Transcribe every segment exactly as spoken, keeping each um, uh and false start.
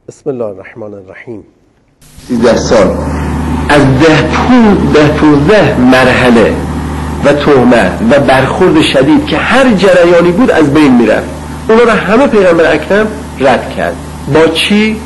بسم الله الرحمن الرحیم. سیزده سال از ده پون ده پونزده مرحله و تهمت و برخورد شدید که هر جریانی بود از بین میرفت، اونا رو همه پیغمبر اکرم رد کرد. با چی؟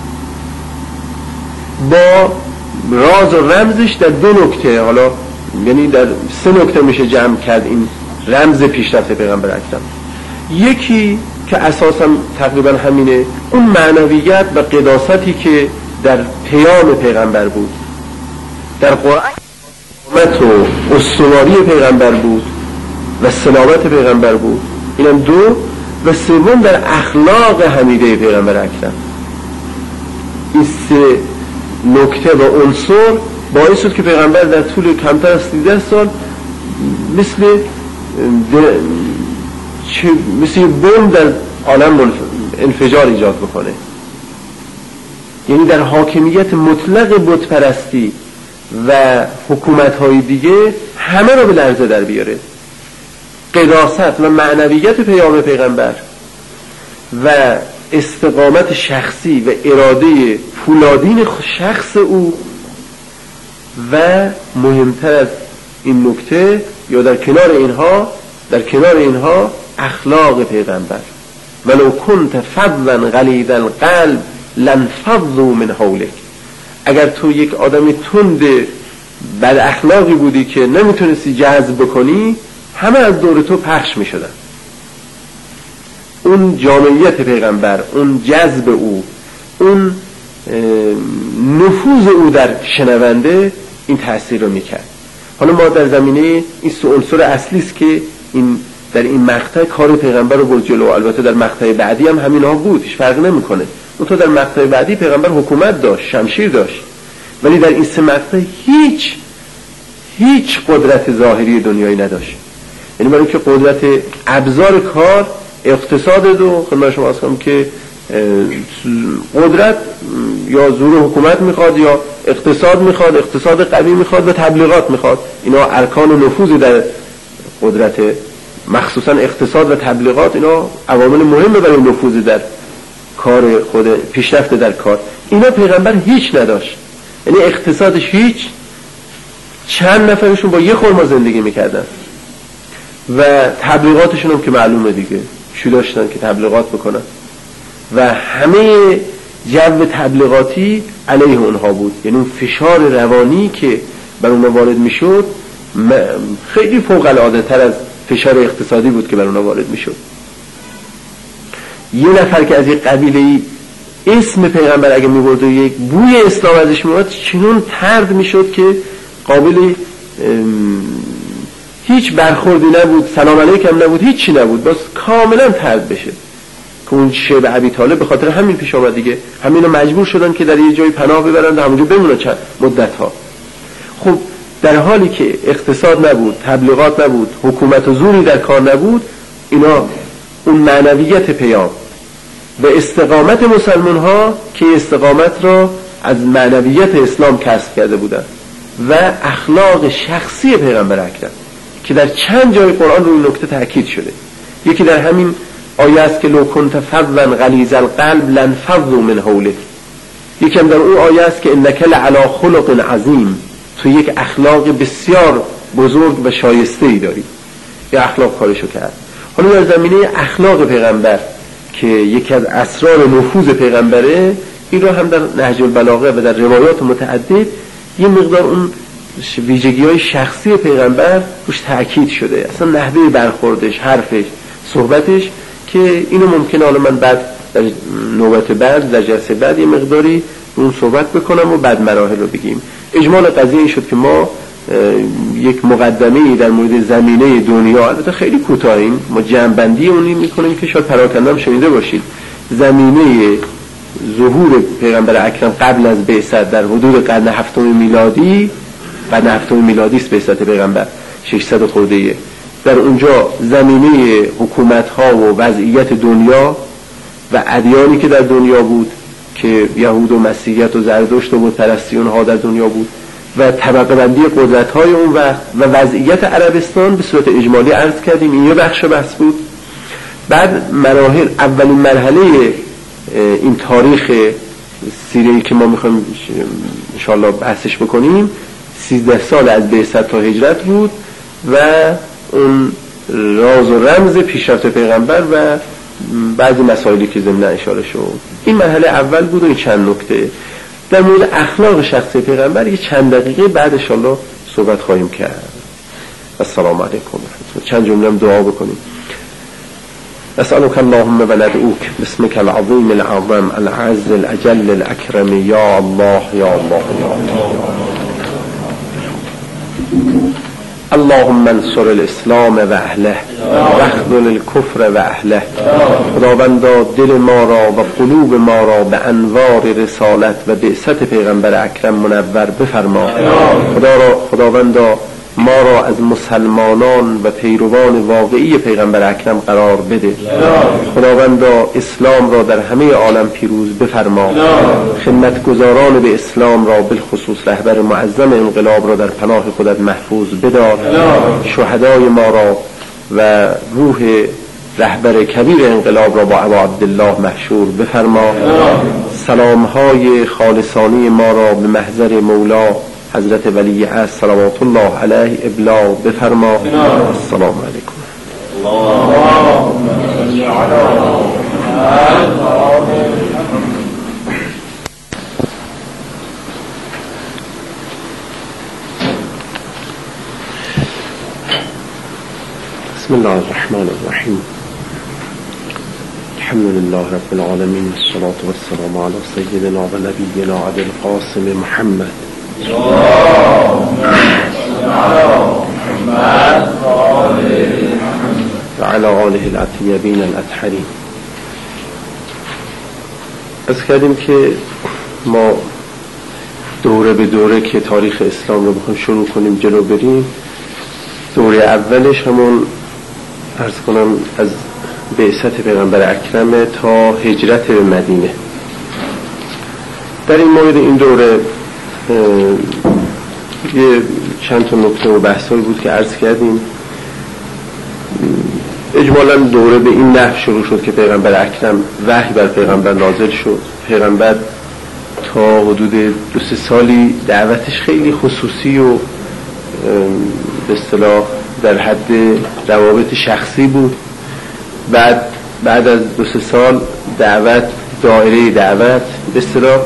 با راز و رمزش در دو نکته، حالا یعنی در سه نکته میشه جمع کرد این رمز پیشرفت پیغمبر اکرم. یکی که اساسا تقریبا همینه، اون معنویت و قداستی که در پیام پیغمبر بود، در قرآن و استواری پیغمبر بود و سلامت پیغمبر بود، اینم دو. و سوم در اخلاق حمیده پیغمبر اکرم. این سه نکته و عنصر باعث شد که پیغمبر در طول کمتر از سیزده سال مثل چه مثل بمب در عالم انفجار ایجاد بکنه، یعنی در حاکمیت مطلق بتپرستی و حکومت‌های دیگه همه رو به لرزه در بیاره. قداست و معنویت پیام پیغمبر و استقامت شخصی و اراده فولادین شخص او و مهمتر از این نکته یا در کنار اینها در کنار اینها اخلاق پیغمبر. ولو کنت فظا غلیظ القلب لانفضوا من حولک. اگر تو یک آدم تند بد اخلاقی بودی که نمیتونستی جذب بکنی، همه از دور تو پخش میشدن. اون جامعیت پیغمبر، اون جذب او، اون نفوذ او در شنونده این تأثیر رو میکرد. حالا ما در زمینه این سه عنصر اصلی است که این در این مقطع کار پیغمبر رو برد جلو. البته در مقطع بعدی هم همین ها بود، هیچ فرق نمیکنه. اون تو در مقطع بعدی پیغمبر حکومت داشت، شمشیر داشت، ولی در این سه مقطع هیچ هیچ قدرت ظاهری دنیایی نداشت. یعنی برای که قدرت ابزار کار اقتصاد دو خدمت شما عرض کنم که قدرت یا زور حکومت میخواد یا اقتصاد میخواد، اقتصاد قوی میخواد و تبلیغات میخواد. اینا ارکان و نفوذ در قدرت، مخصوصا اقتصاد و تبلیغات، اینا عوامل مهمه برای نفوذ در کار خود، پیشرفت در کار. اینا پیغمبر هیچ نداشت. یعنی اقتصادش هیچ، چند نفرشون با یه خرما زندگی میکردن و تبلیغاتشون هم که معلومه دیگه چی داشتن که تبلیغات بکنن و همه جو تبلیغاتی علیه اونها بود. یعنی اون فشار روانی که بر اونها وارد میشد خیلی فوق العاده تر از فشار اقتصادی بود که بر اونها وارد میشد. یه نفر که از یک قبیله اسم پیغمبر اگه میبرد و یک بوی اسلام ازش میاد، چنون طرد میشد که قابل هیچ برخوردی نبود، سلام علیکم نبود، هیچی نبود، بس کاملا طرد بشه. که اون شیب ابی طالب به خاطر همین پیش آمد دیگه. همینا مجبور شدن که در یه جای پناه ببرن و همونجا بمونن چند مدت ها. خب در حالی که اقتصاد نبود، تبلیغات نبود، حکومت و زوری در کار نبود، اینا اون معنویت پیام و استقامت مسلمان ها که استقامت را از معنویت اسلام کسب کرده بودن و اخلاق شخصی پیغمبر اکرم که در چند جای قرآن روی نکته تاکید شده. یکی در همین آیه است که لو کنت فظا غلیظ القلب لانفضوا من حولک. یکی هم در اون آیه است که انک لعلی خلق عظیم، تو یک اخلاق بسیار بزرگ و شایسته ای داری. یا اخلاق کارشو کرد. حالا در زمینه اخلاق پیغمبر که یکی از اسرار نفوذ پیغمبره، این رو هم در نهج البلاغه و در روایات متعدد یه مقدار اون ویژگی‌های شخصی پیغمبر روش تأکید شده. اصلا نحوه برخوردش، حرفش، صحبتش، که اینو ممکنه حالا من بعد در نوبت بعد در جلسه بعد یه مقداری اون صحبت بکنم و بعد مراحل رو بگیم. اجمال قضیه این شد که ما یک مقدمه‌ای در مورد زمینه دنیا، البته خیلی کوتاهیم، ما جمع‌بندی اونی می‌کنیم که شاید پراکنده هم شنیده باشید. زمینه ظهور پیغمبر اکرم قبل از بعثت در حدود قرن هفتم میلادی، قرن هفتم میلادی است بعثت پیغمبر، ششصد خورده. در اونجا زمینه حکومت‌ها و وضعیت دنیا و ادیانی که در دنیا بود که یهود و مسیحیت و زرتشت و بت‌پرستی اونها در دنیا بود و طبقه بندی قدرت‌های اون وقت و وضعیت عربستان به صورت اجمالی عرض کردیم. این یه بخش بحث بود. بعد مراحل، اولین مرحله این تاریخ سیره‌ای که ما میخوایم انشاءالله بحثش بکنیم سیزده سال از بعثت تا هجرت بود و اون راز و رمز پیشرفت پیغمبر و بعضی مسائلی که ضمن اشاره شد. این مرحله اول بود و این چند نکته در مورد اخلاق شخصی پیغمبر یه چند دقیقه بعد انشاءالله صحبت خواهیم کرد. السلام علیکم. چند جمله هم دعا بکنیم. أسألك اللهم وندعوك باسمك العظيم العظم العز الأجل الأكرم يا الله يا الله يا الله اللهم انصر الاسلام و اهله و اخذل الكفر و اهله. خداوندا دل ما را و قلوب ما را به انوار رسالت و بعثت پیغمبر اکرم منور بفرما. خدا را خداوندا ما را از مسلمانان و پیروان واقعی پیغمبر اکرم قرار بده. خداوندا اسلام را در همه عالم پیروز بفرما. خدمتگزاران به اسلام را بالخصوص رهبر معظم انقلاب را در پناه خودت محفوظ بدار. شهدای ما را و روح رهبر کبیر انقلاب را با ابا عبدالله محشور بفرما. سلامهای خالصانی ما را به محضر مولا حضرت ولی عصر صلوات الله علیه ابلاغ بفرما. السلام علیکم. بسم الله الرحمن الرحیم. الحمد لله رب العالمین والصلاة والسلام على سیدنا و نبینا ابی القاسم محمد و علی آله الاطیبین الاطهرین. از کردیم که ما دوره به دوره که تاریخ اسلام رو بخوایم شروع کنیم جلو بریم، دوره اولش همون عرض کنم از بعثت پیغمبر اکرم تا هجرت به مدینه. در این مورد این دوره یه چند تا نکته و بحثایی بود که عرض کردیم. اجمالا دوره به این نحو شروع شد که پیغمبر اکرم وحی بر پیغمبر نازل شد. پیغمبر تا حدود دو سه سالی دعوتش خیلی خصوصی و به اصطلاح در حد روابط شخصی بود. بعد بعد از دو سه سال دعوت دایره دعوت به اصطلاح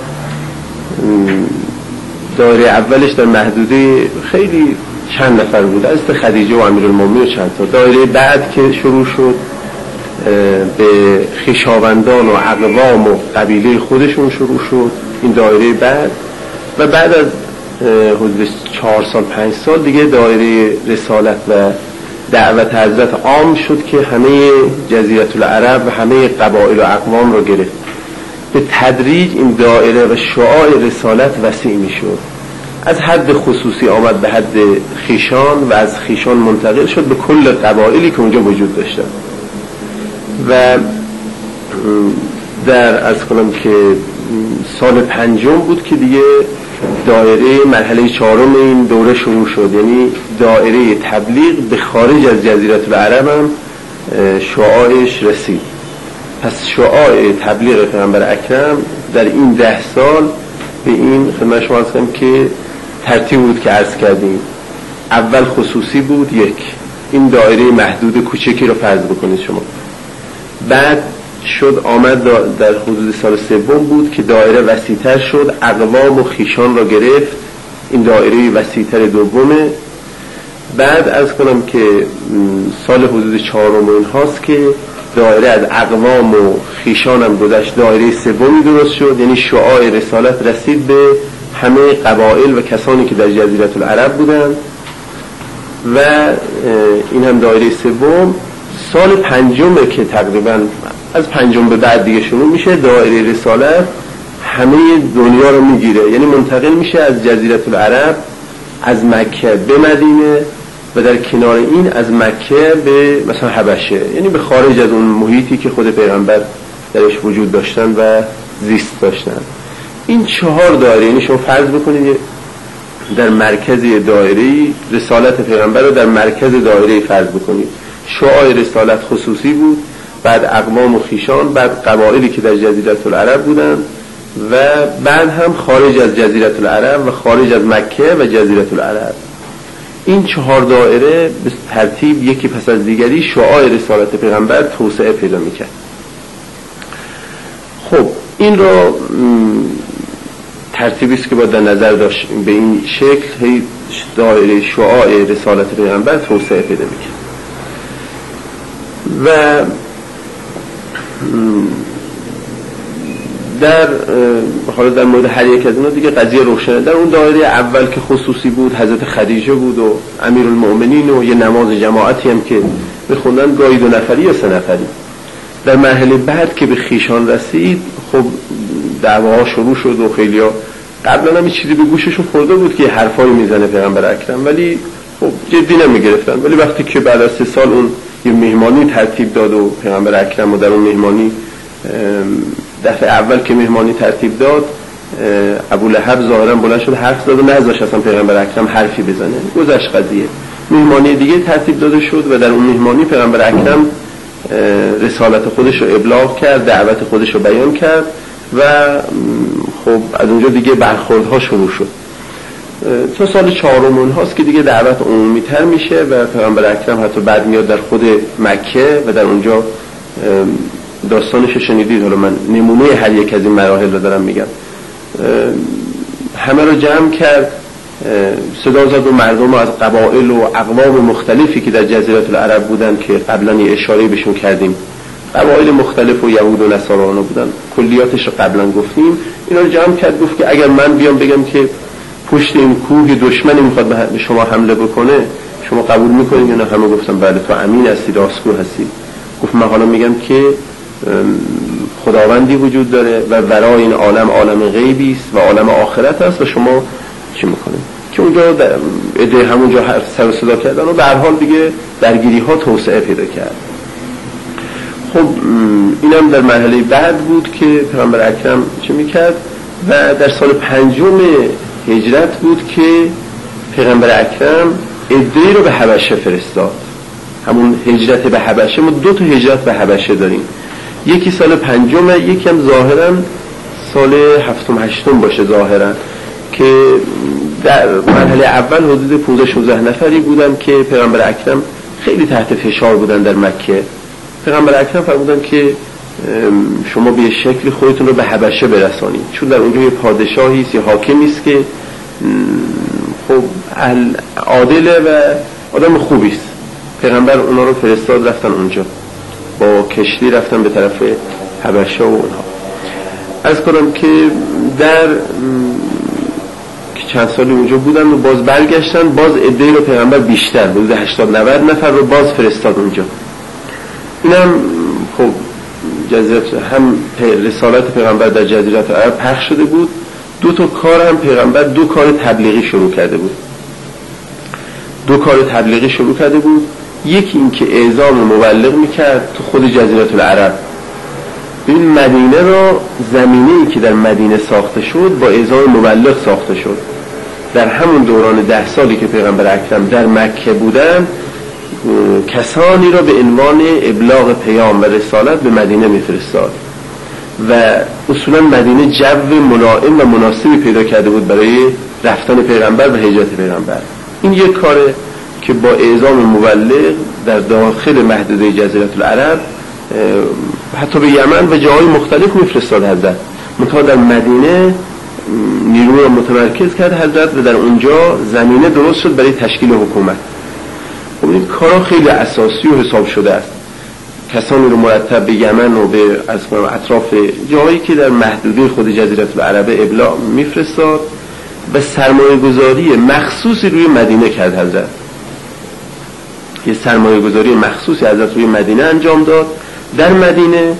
دایره اولش در محدوده خیلی چند نفر بود، از خدیجه و امیرالمومنین و چند تا. دایره بعد که شروع شد به خویشاوندان و اقوام و قبیله خودشون شروع شد این دایره بعد. و بعد از حدود چهار سال پنج سال دیگه دایره رسالت و دعوت حضرت عام شد که همه جزیره العرب و همه قبایل و اقوام رو گرفت. به تدریج این دایره و شعاع رسالت وسیع می شد. از حد خصوصی آمد به حد خیشان و از خیشان منتقل شد به کل قبایلی که اونجا وجود داشتن. و در از کنم که سال پنجم بود که دیگه دایره مرحله چهارم این دوره شروع شد، یعنی دایره تبلیغ به خارج از جزیره العرب هم شعاعش رسید. پس شعاع تبلیغ پیغمبر اکرم در این ده سال به این خدمت شما هستم که ترتیب بود که عرض کردیم. اول خصوصی بود، یک این دایره محدود کوچکی رو فرض بکنید شما. بعد شد آمد در حدود سال سوم بود که دایره وسیع‌تر شد، اقوام و خیشان را گرفت. این دایره وسیع‌تر دومه. بعد از کنم که سال حدود چهارم این هاست که دایره از اقوام و خیشان هم گذشت، دایره سومی درست شد، یعنی شعاع رسالت رسید به همه قبایل و کسانی که در جزیره العرب بودند. و این هم دایره سوم. سال پنجمه که تقریبا از پنجم به بعد دیگه شروع میشه دایره رسالت همه دنیا رو میگیره، یعنی منتقل میشه از جزیره العرب، از مکه به مدینه و در کنار این از مکه به مثلا حبشه، یعنی به خارج از اون محیطی که خود پیغمبر درش وجود داشتن و زیست داشتن. این چهار دایره، یعنی شما فرض بکنید در مرکز دایره رسالت پیغمبر رو در مرکز دایره فرض بکنید. شعاع رسالت خصوصی بود، بعد اقوام و خیشان، بعد قبایلی که در جزیره العرب بودن و بعد هم خارج از جزیره العرب و خارج از مکه و جزیره العرب. این چهار دایره به ترتیب یکی پس از دیگری شعاع رسالت پیغمبر توسعه پیدا میکرد. خب این رو ترتیبی است که باید در نظر داشت. به این شکل هی دایره شعاع رسالت پیغمبر توسعه پیدا میکرد و در حالا در مورد هر یک از اینا دیگه قضیه روشنه. در اون دایره اول که خصوصی بود حضرت خدیجه بود و امیرالمؤمنین و یه نماز جماعتی هم که بخوندن، گاهی دو نفری یا سه نفری. در مرحله بعد که به خیشان رسید خب دعواها شروع شد و خیلیا قبلا هم چیزی به گوششون خورده بود که حرفایی میزنه پیغمبر اکرم، ولی خب جدی نمیگرفتن. ولی وقتی که بعد از سه سال اون یه مهمانی ترتیب داد و پیغمبر اکرم و در اون مهمانی دفعه اول که مهمانی ترتیب داد ابولهب ظاهرا بلند شد حرف زد و نذاشت اصلا پیغمبر اکرم حرفی بزنه. گذشت قضیه. مهمانی دیگه ترتیب داده شد و در اون مهمانی پیغمبر اکرم رسالت خودش رو ابلاغ کرد، دعوت خودش رو بیان کرد و خب از اونجا دیگه برخوردها شروع شد. تا سال چهارم اونهاست که دیگه دعوت عمومی تر میشه و پیغمبر اکرم حتی بعد میاد در خود مکه و در اونجا داستانش شنیدید. حالا من نمونه هر یک از این مراحل رو دارم میگم. همه رو جمع کرد، صدا زد و مردم از قبایل و اقوام مختلفی که در جزیره العرب بودن که قبلا یه اشاره بهشون کردیم، قبایل مختلف و یهود و نصارا بودن، کلیاتش رو قبلا گفتیم. اینا رو جمع کرد، گفت که اگر من بیام بگم که پشت این کوه دشمنی میخواد به شما حمله بکنه شما قبول میکنید یا نه؟ همه گفتن بله، تو امین هستی، راستگو هستی. گفت من حالا میگم که خداوندی وجود داره و ورای این عالم عالم غیبی است و عالم آخرت است و شما چی میکنید؟ که اونجا ایده همونجا سر و صدا کردن و به هر حال دیگه درگیری ها توسعه پیدا کرد. خب اینم در مرحله بعد بود که پیغمبر اکرم چه میکرد و در سال پنجم هجرت بود که پیغمبر اکرم عده‌ای رو به حبشه فرستاد. همون هجرت به حبشه، ما دو تا هجرت به حبشه داریم، یکی سال پنجم، یکی هم ظاهرا سال هفتم هشتم باشه ظاهرا، که در مرحله اول حدود پانزده شانزده نفری بودن که پیغمبر اکرم خیلی تحت فشار بودن در مکه. پیغمبر اکرم فرمودن که شما به شکل خودتون رو به حبشه برسانید، چون در اونجا یه پادشاهی است، یه حاکمی است که خب عادله و آدم خوبی است. پیغمبر اونا رو فرستاد، رفتن اونجا با کشتی رفتن به طرف حبشه و اونها. از کنم که در چند سالی اونجا بودن و باز برگشتن، باز عده‌ای رو پیغمبر بیشتر بود، هشتاد نود نفر رو باز فرستاد اونجا. اینم خب جزیره هم رسالت پیغمبر در جزیره العرب پخش شده بود. دو تا کار هم پیغمبر دو کار تبلیغی شروع کرده بود. دو کار تبلیغی شروع کرده بود. یکی این که اعزام مبلغ میکرد تو خود جزیره العرب. این مدینه را، زمینه‌ای که در مدینه ساخته شد با اعزام مبلغ ساخته شد. در همون دوران ده سالی که پیغمبر اکرم در مکه بودن، کسانی را به عنوان ابلاغ پیام و رسالت به مدینه میفرستاد و اصولا مدینه جو ملائم و مناسبی پیدا کرده بود برای رفتن پیغمبر و هجرت پیغمبر. این یک کاره که با اعزام مبلغ در داخل محدوده جزیره العرب حتی به یمن و جاهای مختلف میفرستاد حضرت، منتها در مدینه نیروی متمرکز کرد حضرت و در اونجا زمینه درست شد برای تشکیل حکومت. خب این کارا خیلی اساسی و حساب شده است. کسانی رو مرتب به یمن و به از اطراف جاهایی که در محدوده خود جزیره العرب ابلاغ میفرستاد و سرمایه گذاری مخصوصی روی مدینه کرد حضرت. یه سرمایه گذاری مخصوصی حضرت روی مدینه انجام داد. در مدینه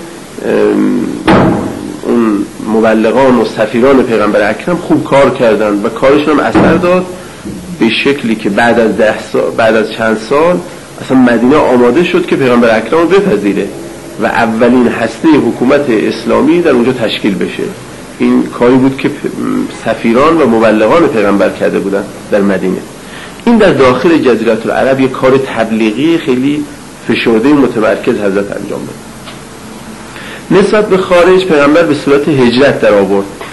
اون مبلغان و سفیران پیغمبر اکرم خوب کار کردند و کارشون هم اثر داد به شکلی که بعد از ده سال، بعد از چند سال اصلا مدینه آماده شد که پیغمبر اکرم رو بپذیره و اولین هسته حکومت اسلامی در اونجا تشکیل بشه. این کاری بود که سفیران و مبلغان پیغمبر کرده بودن در مدینه. این در داخل جزیره العرب یک کار تبلیغی خیلی فشرده متمرکز حضرت انجام داد. نسبت به خارج پیغمبر به صورت هجرت در آورد.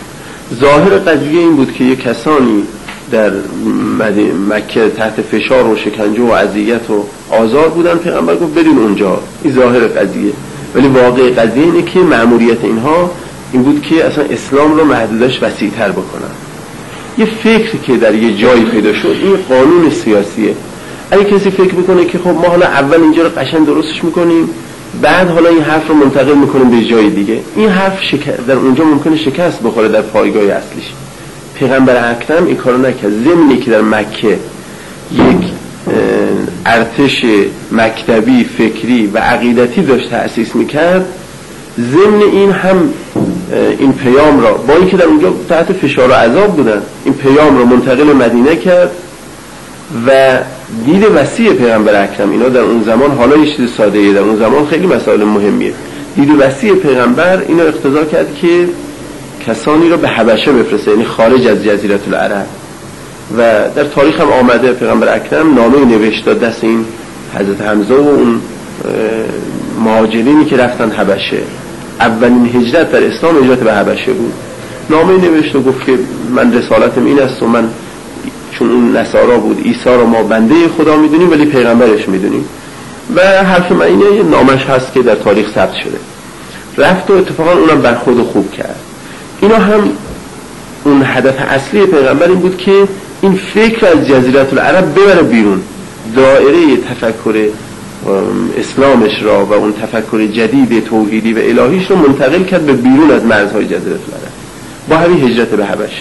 ظاهر قضیه این بود که یک کسانی در مکه تحت فشار و شکنجه و اذیت و آزار بودن، پیغمبر گفت برین اونجا. این ظاهر قضیه، ولی واقع قضیه اینه که مأموریت اینها این بود که اصلا اسلام رو محدودش وسیع‌تر بکنن. یه فکر که در یه جایی پیدا شد، این قانون سیاسیه. اگه کسی فکر بکنه که خب ما حالا اول اینجا رو قشنگ درستش میکنیم، بعد حالا این حرف رو منتقل میکنیم به جای دیگه، این حرف شک... در اونجا ممکنه شکست بخوره در پایگاه اصلیش. پیغمبر اکرم این کارو نکرد. ضمنی که در مکه یک ارتش مکتبی، فکری و عقیدتی داشت تأسیس میکرد، ضمن این هم این پیام را، با اینکه در اونجا تحت فشار و عذاب بودن، این پیام را منتقل مدینه کرد و دید وسیع پیغمبر اکرم، اینا در اون زمان حالا یه چیز ساده‌ایه، در اون زمان خیلی مسائل مهمیه. دید وسیع پیغمبر اینو اقتضا کرد که کسانی را به حبشه بفرسته، یعنی خارج از جزیره العرب. و در تاریخ هم آمده پیغمبر اکرم نامه نوشت داد دست این حضرت حمزه و اون مهاجرینی که رفتن حبشه. اولین هجرت در اسلام هجرت به حبشه بود. نامه نوشت و گفت که من رسالتم این است و من چون اون نصارا بود، عیسی رو ما بنده خدا میدونیم ولی پیغمبرش میدونیم. و حرف من اینه، یه نامش هست که در تاریخ ثبت شده. رفت و اتفاقا اونم برخورد خوب کرد. اینا هم اون هدف اصلی پیغمبر این بود که این فکر از جزیره العرب ببره بیرون، دایره تفکر اسلامش را و اون تفکر جدید توحیدی و الهیش رو منتقل کرد به بیرون از مرزهای جزیره العرب با همین هجرت به حبشه.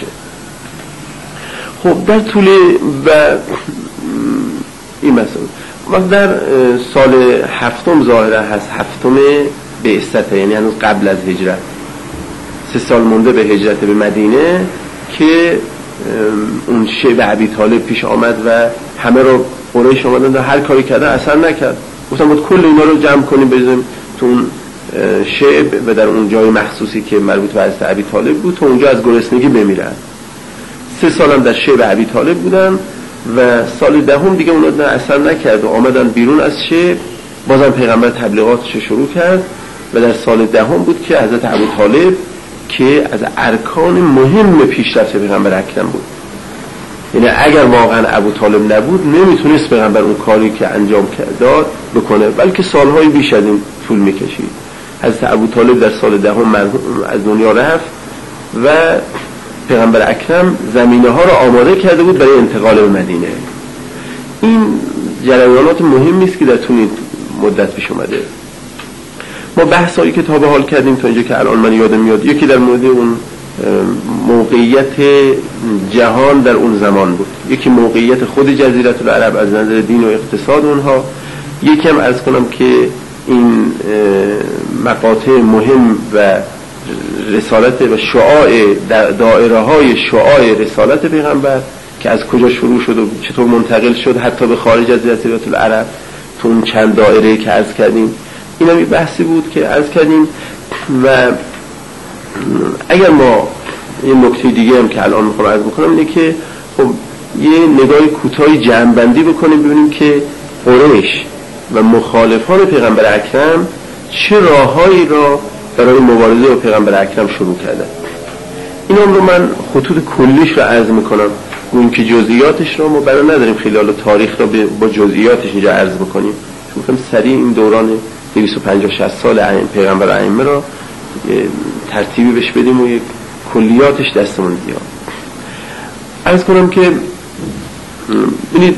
خب در طول و این مسئله و در سال هفتم ظاهره هست، هفتم بعثت، یعنی هنوز قبل از هجرت، سه سال مونده به هجرت به مدینه که اون شیب ابی طالب پیش آمد و همه رو قریش آمدن و هر کاری کردن اثر نکرد. گفتم باید کل اینا رو جمع کنیم بذاریم تو اون شیب و در اون جای مخصوصی که مربوط به حضرت ابی طالب بود تا اونجا از گرسنگی بمیرن. سه سال هم در شیب ابی طالب بودن و سال دهم دیگه اونا اثر نکرد و آمدن بیرون از شیب. بازم پیغمبر تبلیغاتش شروع کرد و در سال دهم بود که حضرت ابو طالب که از ارکان مهم پیشرفت پیغمبر اکرم بود، یعنی اگر واقعا ابو طالب نبود نمیتونست پیغمبر اون کاری که انجام داد بکنه، بلکه سالهای بیش از این طول میکشید. حضرت ابو طالب در سال دهم از دنیا رفت و پیغمبر اکرم زمینه ها را آماده کرده بود برای انتقال به مدینه. این جریانات مهمی است که در طول این مدت پیش اومده. ما بحثایی که تا به حال کردیم تا اینجا که الان من یادم میاد، یکی در مورد اون موقعیت جهان در اون زمان بود، یکی موقعیت خود جزیره العرب از نظر دین و اقتصاد اونها، یکی هم عرض کنم که این مقاطع مهم و رسالت و شعاع دائره های شعاع رسالت پیغمبر که از کجا شروع شد و چطور منتقل شد حتی به خارج از جزیره العرب تو اون چند دائره که عرض کردیم. این هم یه بحثی بود که عرض کردیم. و اگر ما یه نکته دیگه هم که الان میخوام عرض بکنم اینه که خب یه نگاه کوتاهی جمع‌بندی بکنیم ببینیم که قریش و مخالفان پیغمبر اکرم چه راههایی را برای مبارزه با پیغمبر اکرم شروع کردن. این هم رو من خطوط کلیش رو عرض میکنم، گوییم که جزئیاتش رو ما برای نداریم خیلی حالا تاریخ رو با جزئیاتش اینجا عرض بکنیم، چون سریع این دوران دویست و پنجاه شصت سال پیغمبر ائمه را ترتیبی بهش بدیم و یک کلیاتش دستمون بیاد. عرض کنم که ببینید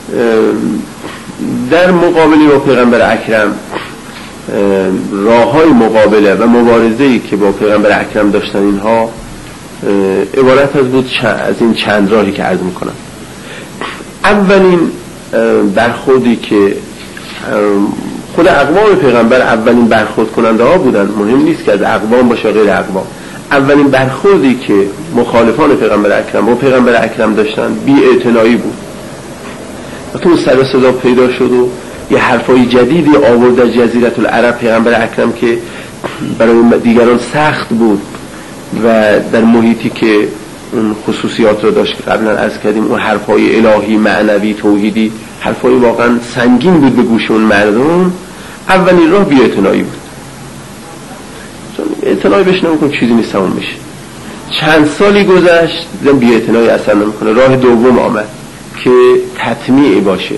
در مقابله با پیغمبر اکرم راه‌های مقابله و مبارزه‌ای که با پیغمبر اکرم داشتن اینها عبارت از بود از این چند راهی که عرض میکنم. اولین برخوردی که خود اقوام پیغمبر اولین برخورد کننده ها بودن، مهم نیست که از اقوام باشه غیر اقوام، اولین برخوردی که مخالفان پیغمبر اکرم با پیغمبر اکرم داشتن بی‌اعتنایی بود. تو سر و صدا پیدا شد و یه حرفای جدیدی آورد از جزیره العرب پیغمبر اکرم که برای دیگران سخت بود و در محیطی که اون خصوصیات رو داشت که قبلا عرض کردیم، اون حرفای الهی معنوی توحیدی حرفای واقعا سنگین بود به گوش اون مردم. اولین راه بی‌اعتنایی بود، چون اعتنایی بهش نمی‌کنه چیزی نیست تموم میشه. چند سالی گذشت دیدم بی اعتنایی اثر نمیکنه. راه دوم آمد که تطمیع باشه،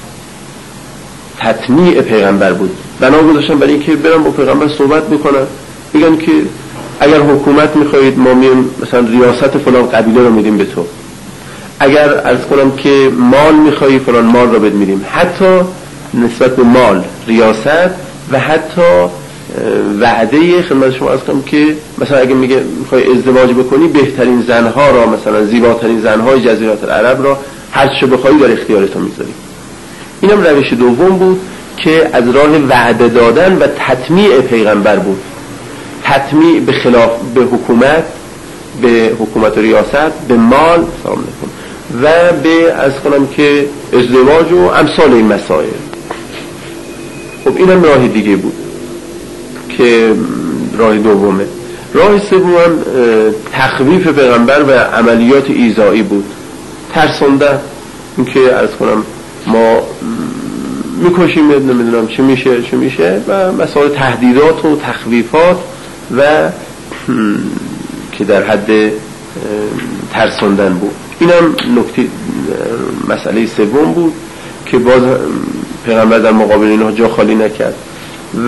تطمیع پیغمبر بود. بنا گذاشتن برای اینکه برن با پیغمبر صحبت میکنن، میگن که اگر حکومت میخواهید ما میایم مثلا ریاست فلان قبیله رو میدیم به تو، اگر عرض کنم که مال میخوایی فلان مال رو بهت میدیم، حتی نسبت به مال، ریاست و حتی وعده خدمت شما عرض کنم که مثلا اگه میگه میخوای ازدواج بکنی بهترین زنها را، مثلا زیباترین زنهای جزیره العرب را هر چه بخوای در اختیار تو میذاری. اینم روش دوم بود که از راه وعده دادن و تطمیع پیغمبر بود. تطمیع به خلاف به حکومت، به حکومت و ریاست، به مال سلام علیکم و به از کنم که ازدواج و امثال این مسائل. خب اینم راه دیگه بود که راه دومه. راه سوم تخویف پیغمبر و عملیات ایذایی بود، ترسوندن، اینکه عرض کنم ما میکشیم نمیدونم چی میشه چی میشه و مسائل تهدیدات و تخویفات و که در حد ترسوندن بود. اینم نکته مسئله سوم بود که باز پیغمبر در مقابل اینها جا خالی نکرد. و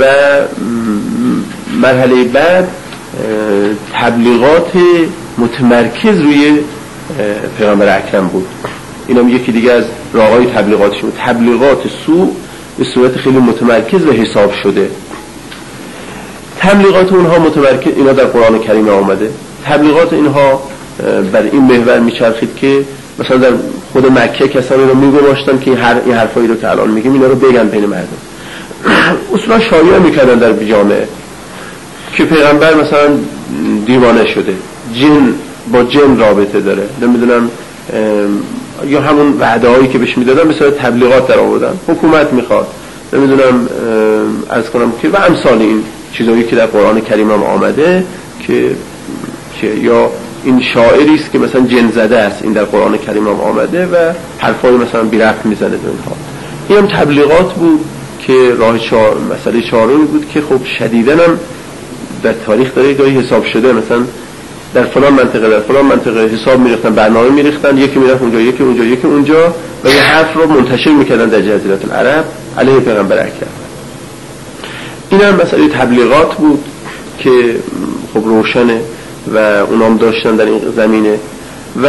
مرحله بعد تبلیغات متمرکز روی پیغمبر اکرم بود. اینم یکی دیگه از راههای تبلیغاتش بود، تبلیغات سوء به صورت خیلی متمرکز و حساب شده. تبلیغات اونها متمرکز، اینا در قرآن کریم آمده، تبلیغات اینها بر این محور میچرخید که مثلا در خود مکه کسانی رو میگماشتن که هر این حرفایی رو که الان میگیم اینا رو بگن بین مردم. اصلا شایعه میکردن در جامعه که پیغمبر مثلا دیوانه شده، جن با جن رابطه داره، نمیدونم، یا همون وعده هایی که بهش میدادن مثلا تبلیغات در آوردن، حکومت میخواد، نمیدونم عرض کنم که و امثال این چیزایی که در قرآن کریم هم آمده که که یا این شاعری است که مثلا جن زده است، این در قرآن کریم هم آمده و حرفای مثلا بی ربط میزنه به اینها. این هم تبلیغات بود که راه چهار مسئله چهارمی بود که خب شدیداً هم در تاریخ داره گاهی حساب شده، مثلا در فلان منطقه در فلان منطقه حساب میریختن، برنامه میریختن، یکی میرفت اونجا یکی اونجا یکی اونجا و یه حرف رو منتشر میکردن در جزیره العرب علیه پیغمبر اکرم. این هم مسئله تبلیغات بود که خب روشنه و اونام داشتن در این زمینه. و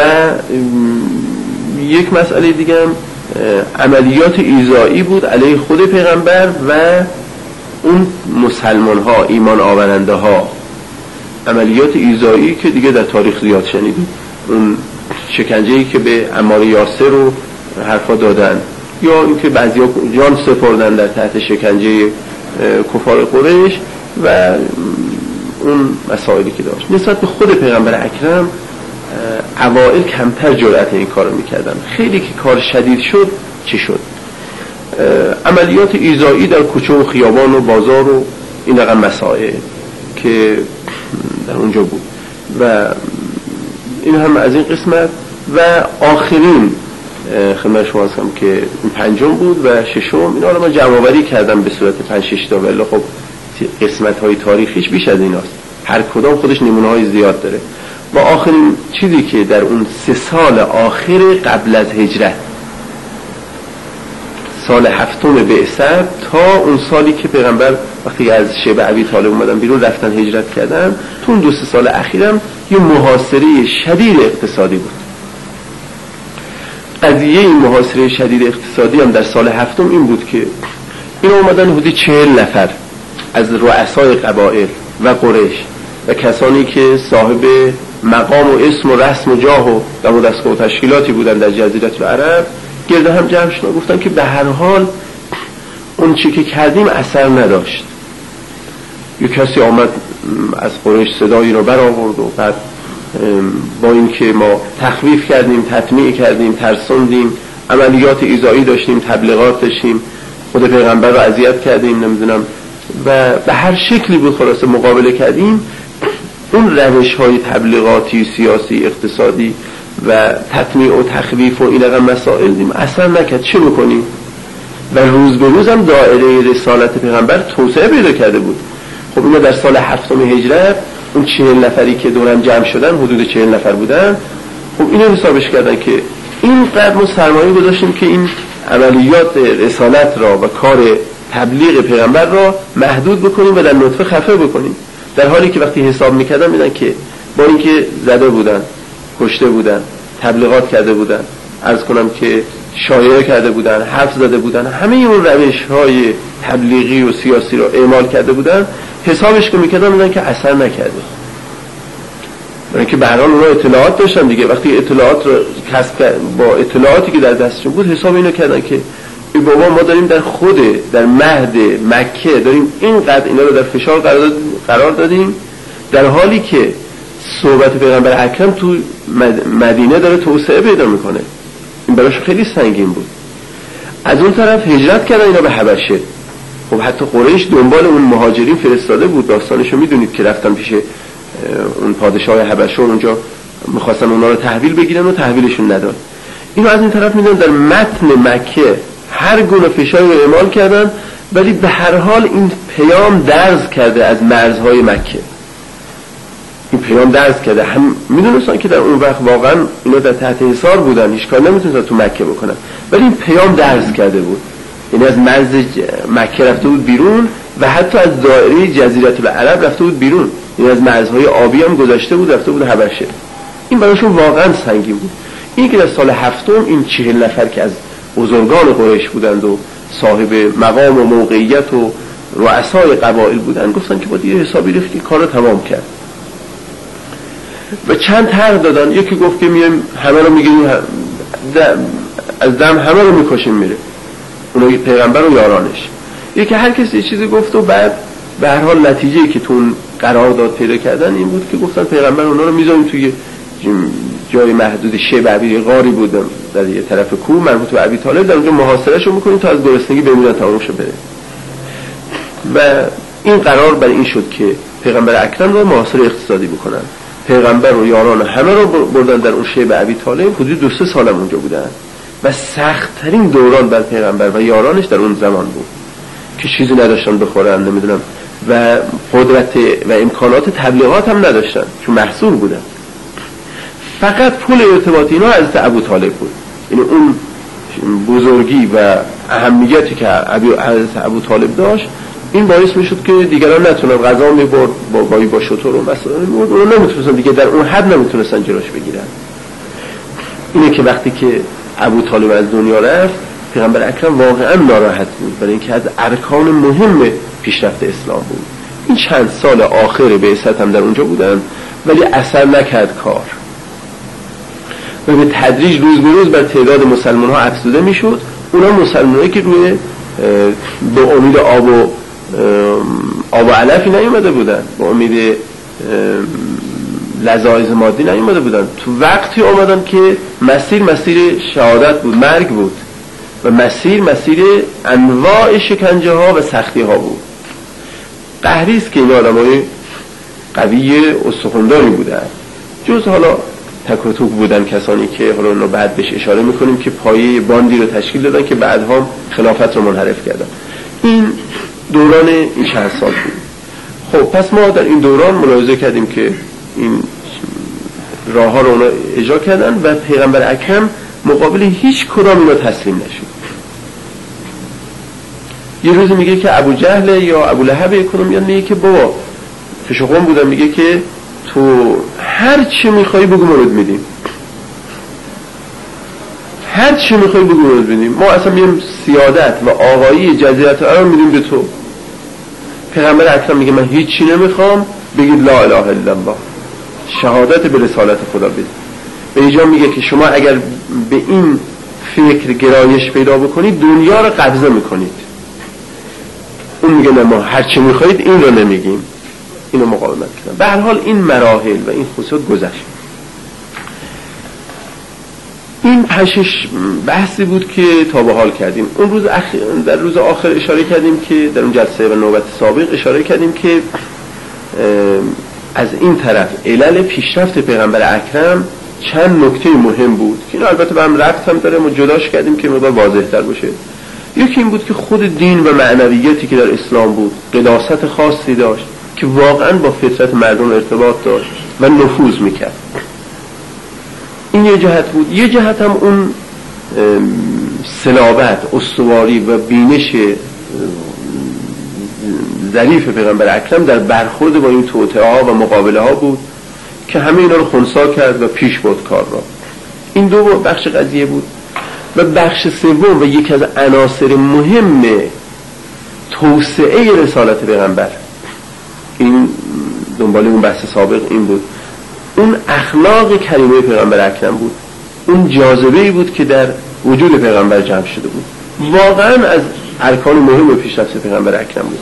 یک مسئله دیگه هم عملیات ایذایی بود علیه خود پیغمبر و اون مسلمان ها، ایمان آورنده ها. عملیات ایذایی که دیگه در تاریخ زیاد شنیدیم، اون شکنجه‌ای که به عمار یاسر رو حرفا دادن، یا اینکه بعضیا جان سپردن در تحت شکنجه کفار قریش و اون مسائلی که داشت. نسبت به خود پیغمبر اکرم اوائل کمتر جرأت این کارو میکردن، خیلی که کار شدید شد چی شد؟ عملیات ایذایی در کوچه و خیابان و بازار و این رقم مسائل که در اونجا بود و این هم از این قسمت. و آخرین خدمت شما هستم که این پنجم بود و ششم، اینا رو من جمع‌آوری کردم به صورت پنج شش تا، ولی خب قسمت های تاریخیش بیش از ایناست، هر کدام خودش نمونه های زیاد داره. و آخرین چیزی که در اون سه سال آخر قبل از هجرت، سال هفتم بعثت تا اون سالی که پیغمبر وقتی از شیب ابی طالب اومدن بیرون رفتن هجرت کردن، تو اون دو سه سال اخیرم یه محاصره شدید اقتصادی بود. قضیه این محاصره شدید اقتصادی هم در سال هفتم این بود که این اومدن حدود چهل نفر از رؤسای قبایل و قریش و کسانی که صاحب مقام و اسم و رسم و جاه و دم و دستگاه و تشکیلاتی بودن در جزیره العرب گرد هم جمع شدن، گفتن که به هر حال اون چی که کردیم اثر نداشت. یک کسی آمد از قریش صدایی رو برآورد و بعد با این که ما تخویف کردیم، تطمیع کردیم، ترسوندیم، عملیات ایذایی داشتیم، تبلیغات داشتیم، خود پیغمبر رو اذیت کردیم، نمیدونم، و به هر شکلی بود خلاصه مقابله کردیم، اون روش های تبلیغاتی، سیاسی، اقتصادی و تطمیع و تخویف و این رقم مسائل دیم اثر نکرد. چه بکنیم؟ و روز به روز هم دایره رسالت پیغمبر توسعه پیدا کرده بود. خب اینا در سال هفتم هجرت اون چهل نفری که دورم جمع شدن حدود چهل نفر بودن. خب اینو حسابش کردن که اینقدر ما سرمایه گذاشتیم که این عملیات رسالت را و کار تبلیغ پیغمبر را محدود بکنیم و در نطفه خفه بکنیم، در حالی که وقتی حساب میکردن میدن که با اینکه زده بودن، کشته بودن، تبلیغات کرده بودن، عرض کنم که شایعه کرده بودن، حرف زده بودن، همه اون روش های تبلیغی و سیاسی را اعمال کرده بودن، حسابش که میکردن میدن که اثر نکرده. برای که به هر حال اونها اطلاعات داشتن دیگه، وقتی اطلاعات رو کسب با اطلاعاتی که در دستشون بود حساب اینو کردن که ای بابا ما داریم در خود در مهد مکه داریم اینقدر اینا رو در فشار قرار قرار دادیم، در حالی که صحبت پیغمبر اکرم تو مدینه داره توسعه پیدا میکنه. این براش خیلی سنگین بود. از اون طرف هجرت کردن اینا به حبشه. خب حتی قریش دنبال اون مهاجرین فرستاده بود، داستانشو میدونید که رفتن پیش اون پادشاه حبشه، اونجا میخواستن اونا رو تحویل بگیرن و تحویلشون نداد. اینو از این طرف میدونن در متن مکه هر گونه فشاری رو اعمال کردن، ولی به هر حال این پیام درز کرده از مرزهای مکه. این پیام درز کرده. هم میدونستن که در اون وقت واقعا اینا در تحت حصار بودن، هیچ کار نمیتونستن تو مکه بکنن، ولی این پیام درز کرده بود. یعنی از مرز مکه رفته بود بیرون و حتی از دایره جزیره العرب رفته بود بیرون، یعنی از مرزهای آبی هم گذشته بود رفته بود حبشه. این براشون واقعا سنگین بود. این که در سال هفتم این چهل نفر که از بزرگان قریش بودند و صاحب مقام و موقعیت و رؤسای قبایل بودند، گفتن که با دیگه حسابی ریختی کار رو تمام کرد و چند طرح دادن. یکی گفت که میایم همه رو میگیریم از دم همه رو میکشیم میره، اونو پیغمبر و یارانش. یکی هر کسی یه چیزی گفت و بعد به هر حال نتیجه‌ای که تو اون قرارداد پیدا کردن این بود که گفتن پیغمبر اونا رو میذاریم توی جای محدود شیب ابی غاری بودن در یه طرف کوه مربوط به ابی طالب، در اونجا محاصرهشون میکنیم تا از گرسنگی بمیرن تمام شه بره. و این قرار بر این شد که پیغمبر اکرم رو محاصره اقتصادی بکنن. پیغمبر و یاران همه رو بردن در اون شیب ابی طالب، حدود دو سه سال اونجا بودن و سخت ترین دوران بر پیغمبر و یارانش در اون زمان بود که چیزی نداشتن بخورن، نمیدونم، و قدرت و امکانات تبلیغات هم نداشتن چون محصور بودن. فقط پول ارتباطی اینا حضرت ابو طالب بود. یعنی اون بزرگی و اهمیتی که حضرت ابو طالب داشت این باعث میشد که دیگران نتونن غذا میبرد با با, با شطور و مثلا میبرد، اون نمیتونستن دیگه در اون حد نمیتونستن جلوش بگیرن. اینه که وقتی که ابو طالب از دنیا رفت پیغمبر اکرم واقعا ناراحت بود، برای اینکه از ارکان مهم پیشرفت اسلام بود. این چند سال آخر بعثت هم در اونجا بودن ولی اثر نکرد کار و به تدریج روز به روز بر تعداد مسلمان ها افزوده میشد. اونا مسلمانایی که روی به امید آب و آب و علفی نیومده بودن، به امید لذایز مادی نیومده بودن، تو وقتی اومدن که مسیر مسیر شهادت بود، مرگ بود و مسیر مسیر انواع شکنجه ها و سختی ها بود. قهری است که این آدمای قوی استخونداری بودن، جز حالا تک و توک بودن کسانی که حالا اونو بعد بهش اشاره میکنیم که پایه باندی رو تشکیل دادن که بعدها خلافت رو منحرف کردن. این دوران این چند سال بود. خب پس ما در این دوران ملاحظه کردیم که این راه ها رو اونا اجرا کردن و پیغمبر اکرم مقابل هیچ کدام اینا تسلیم نشد. یه روزی میگه که ابو جهل یا ابو لهب یکونم میاد میگه که بابا فشقون بودن، میگه که تو هر چی میخوایی بگو ما بهت میدیم، هر چی میخوایی بگو ما بهت میدیم، ما اصلا میگیم سیادت و آقایی جزیره العرب میدیم به تو. پیغمبر اکرم میگه من هیچ چی نمیخوام، بگید لا اله الا الله، شهادت به رسالت خدا بدید. به اینجا میگه که شما اگر به این فکر گرایش پیدا بکنید دنیا رو قبضه میکنید. اون میگه نه ما هر چی میخواید این رو نمیگیم، اینو مقاومت کردن. به هر حال این مراحل و این خصوص گذشت. این پشش بحثی بود که تا به حال کردیم. اون روز اخیر در روز آخر اشاره کردیم که در اون جلسه و نوبت سابق اشاره کردیم که از این طرف علل پیشرفت پیغمبر اکرم چند نکته مهم بود که این البته به هم ربط هم داره، ما جداش کردیم که مقدار واضح تر باشه. یکی این بود که خود دین و معنویتی که در اسلام بود قداست خاصی داشت، که واقعا با فطرت مردم ارتباط داشت و نفوذ میکرد. این یه جهت بود. یه جهت هم اون صلابت، استواری و بینش ظریف پیغمبر اکرم در برخورد با این توطئه ها و مقابله ها بود که همه اینا رو خنثی کرد و پیش برد کار را. این دو بخش قضیه بود. و بخش سوم و یکی از عناصر مهم توسعه رسالت پیغمبر، این دنبال اون بحث سابق این بود، اون اخلاق کریمه پیغمبر اکرم بود، اون جاذبه‌ای بود که در وجود پیغمبر جمع شده بود، واقعا از ارکان مهم پیشرفت پیغمبر اکرم بود.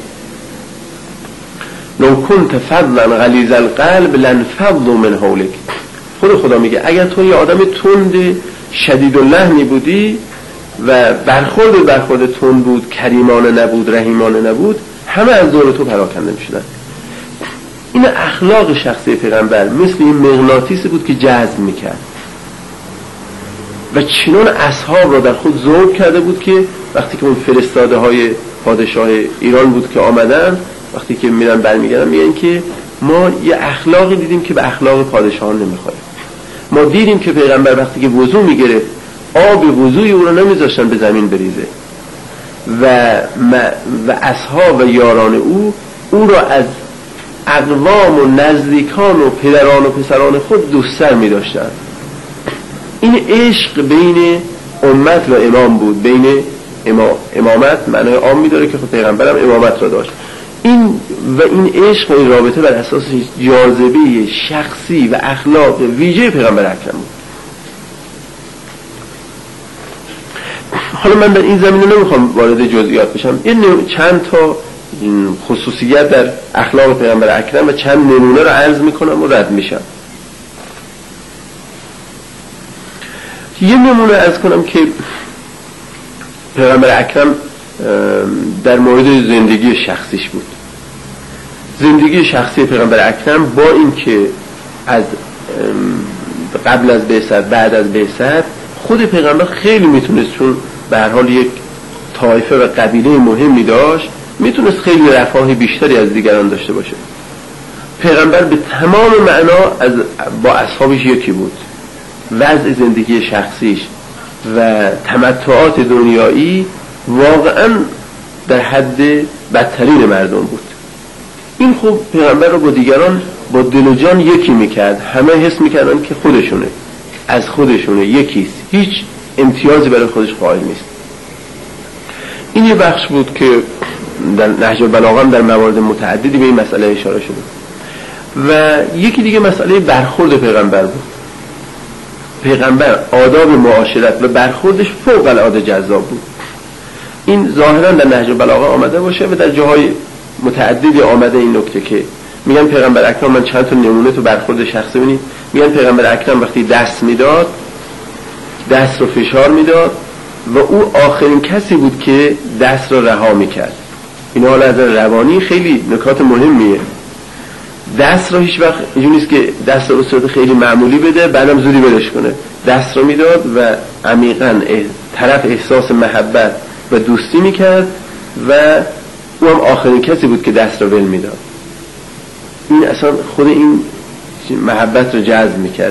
لو كنت فضلا غلیظ القلب لانفضوا من حولک. خود خدا میگه اگر تو یه آدم تند شدید اللحنی بودی و برخورد برخورد تند بود، کریمانه نبود، رحیمانه نبود، همه از دور تو پراکنده میشدن. این اخلاق شخصی پیغمبر مثل این مغناطیسی بود که جذب میکرد و چنان اصحاب را در خود ذوب کرده بود که وقتی که اون فرستاده های پادشاه ایران بود که آمدن، وقتی که میرن برمیگردن میگن که ما یه اخلاقی دیدیم که به اخلاق پادشاهان نمیخوره. ما دیدیم که پیغمبر وقتی که وضو میگرفت آب وضوی او رو نمیذاشتن به زمین بریزه و و اصحاب و یاران او او را از اقوام و نزدیکان و پدران و پسران خود دوست‌تر می‌داشتند. این عشق بین امت و امام بود. بین امام امامت معنای عام می‌داره که خود پیغمبر هم امامت را داشت. این و این عشق و این رابطه بر اساس جاذبه شخصی و اخلاق ویژه پیغمبر اکرم بود. حالا من در این زمینه نمیخوام وارد جزئیات بشم. این چند تا خصوصیت در اخلاق پیغمبر اکرم و چند نمونه رو عرض میکنم و رد میشم. یه نمونه عرض کنم که پیغمبر اکرم در مورد زندگی شخصیش بود. زندگی شخصی پیغمبر اکرم با این که از قبل از بعثت بعد از بعثت خود پیغمبر خیلی میتونست، چون به هر حال یک طایفه و قبیله مهمی داشت، میتونست خیلی رفاه بیشتری از دیگران داشته باشه. پیغمبر به تمام معنا از با اصحابش یکی بود. وضع زندگی شخصیش و تمتعات دنیایی واقعا در حد بدترین مردم بود. این خب پیغمبر رو با دیگران با دل و جان یکی میکرد. همه حس میکردن که خودشونه، از خودشونه، یکیست، هیچ امتیازی برای خودش قائل نیست. این یه بخش بود که در نهج البلاغه در موارد متعددی به این مسئله اشاره شده. و یکی دیگه مسئله برخورد پیغمبر بود. پیغمبر آداب معاشرت و برخوردش فوق العاده جذاب بود. این ظاهرا در نهج البلاغه آمده باشه و در جاهای متعددی آمده این نکته که میگن پیغمبر اکرم، من چند تا نمونه تو برخورد شخصی ببینید، میگن پیغمبر اکرم وقتی دست میداد دست رو فشار میداد و او آخرین کسی بود که دست رو رها میکرد. این حالا از روانی خیلی نکات مهمیه. دست رو هیچ وقت اینجوری نیست که دست رو به صورت خیلی معمولی بده بعدم زودی ولش کنه. دست رو میداد و عمیقاً طرف احساس محبت و دوستی میکرد و او هم آخرین کسی بود که دست رو ول میداد. این اصلا خود این محبت رو جذب میکرد.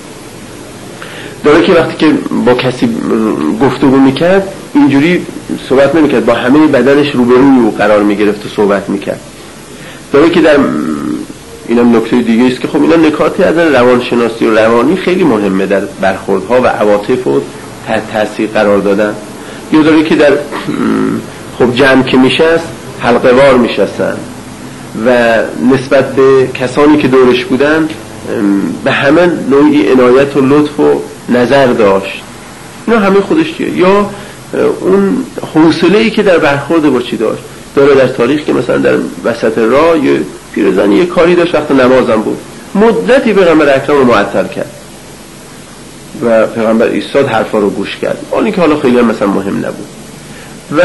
داره که وقتی که با کسی گفتگو میکرد اینجوری صحبت نمیکرد، با همه بدنش روبروی او قرار میگرفت و صحبت میکرد. داره که در اینم نکته دیگه است که خب اینا نکاتی از روانشناسی و روانی خیلی مهمه در برخوردها و عواطف و تحت تاثیر قرار دادن. یا داره که در خب جمع که میشست حلقه وار میشستن و نسبت به کسانی که دورش بودن به همه نوعی عنایت و لطف و نظر داشت. اینا همه خودش چیه. یا اون حوصله‌ای که در برخورد با چی داشت. داره در تاریخ که مثلا در وسط راه یه پیرزنی یه کاری داشت، وقت نمازم بود، مدتی پیغمبر اکرم رو معطل کرد و پیغمبر ایستاد حرفا رو گوش کرد، حالی که حالا خیلی هم مثلا مهم نبود. و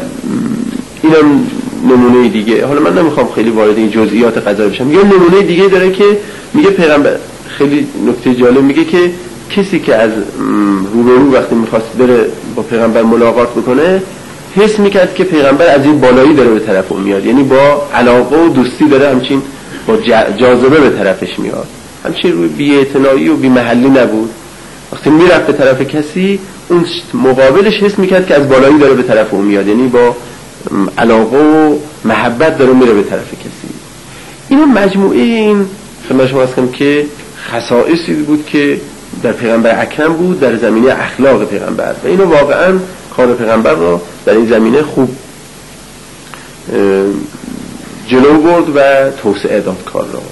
اینم نمونه دیگه. حالا من نمیخوام خیلی وارد این جزئیات قضیه بشم. یه نمونه دیگه داره که میگه پیغمبر خیلی نکته جالب میگه که کسی که از روبرو وقتی میخواست بره با پیغمبر ملاقات بکنه حس میکرد که پیغمبر از این بالایی داره به طرف اون میاد، یعنی با علاقه و دوستی داره همچین با جاذبه به طرفش میاد، همچین روی بی‌اعتنایی و بی‌محلی نبود. وقتی میرفت به طرف کسی اون مقابلش حس میکرد که از بالایی داره به طرف اون میاد، یعنی با علاقه و محبت داره میره به طرف کسی. اینو مجموعه این خدمت شما هستم که خصائصی بود که در پیغمبر اکرم بود در زمینه اخلاق پیغمبر، و اینو واقعا کار پیغمبر رو در این زمینه خوب جلو برد و توسعه داد کار را.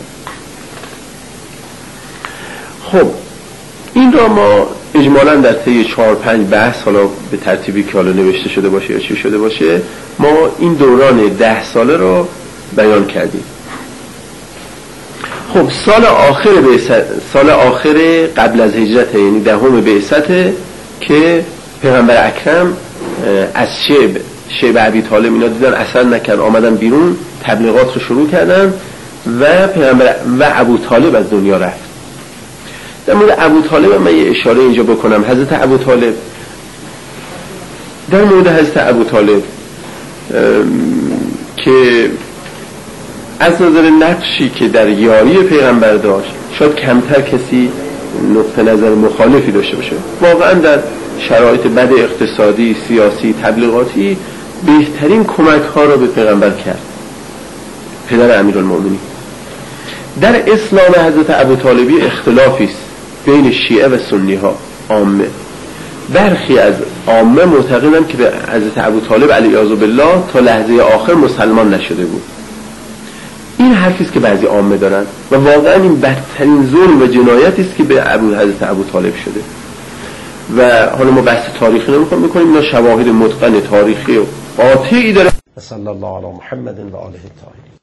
خب این را ما اجمالا در طی چهار پنج بحث، حالا به ترتیبی که حالا نوشته شده باشه یا چی شده باشه، ما این دوران ده ساله رو بیان کردیم. خب سال آخر بعثت، سال آخر قبل از هجرت، یعنی دهم بعثت، که پیغمبر اکرم از شیب شیب ابی طالب اینا دیدن اثر نکرد، آمدن بیرون تبلیغات رو شروع کردن و پیغمبر و ابو طالب از دنیا رفت. در مورد ابو طالب من یه اشاره اینجا بکنم. حضرت ابو طالب، در مورد حضرت ابو طالب که از نظر نقشی که در یاری پیغمبر داشت شاید کمتر کسی نقطه نظر مخالفی داشته باشه. واقعا در شرایط بد اقتصادی، سیاسی، تبلیغاتی بهترین کمک ها را به پیغمبر کرد پدر امیرالمومنین. در اسلام حضرت ابو طالبی اختلافی است بین شیعه و سنی ها عامه. برخی از عامه معتقدند که به حضرت ابو طالب علیه بالله تا لحظه آخر مسلمان نشده بود. این حرفی است که بعضی عامه دارن و واقعا این بدترین ظلم و جنایتی است که به ابو حضرت ابو طالب شده. و حالا ما بحث تاریخی نمیخوام بکنیم، اینا شواهد متقن تاریخی و قاطعی داره. صلی الله علی محمد و آله الطاهرین.